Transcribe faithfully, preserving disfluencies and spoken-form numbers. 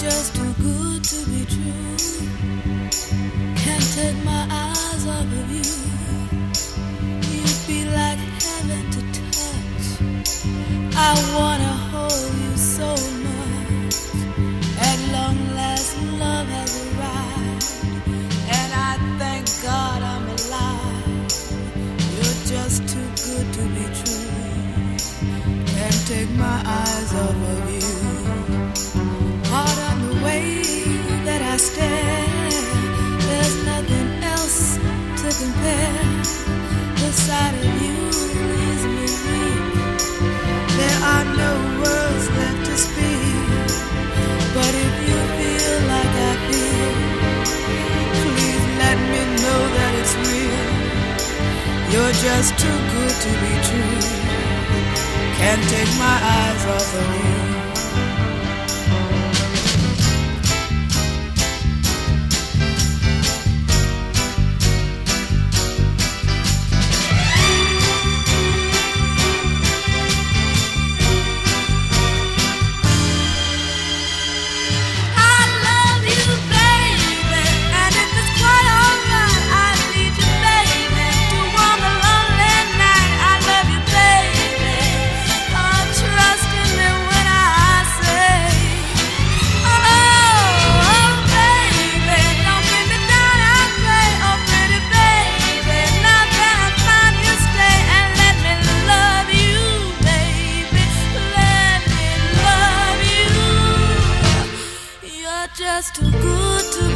just too good to be true. Can't take my eyes off of you. You'd be like heaven to touch. I wanna hold you so much. At long last, love has arrived, and I thank God I'm alive. You're just too good to be true. Can't take my eyes off of you. Hard on the way that I stare, there's nothing else to compare. The sight of you leaves me weak. There are no words left to speak. But if you feel like I feel, please let me know that it's real. You're just too good to be true. Can't take my eyes off of you. Just too good to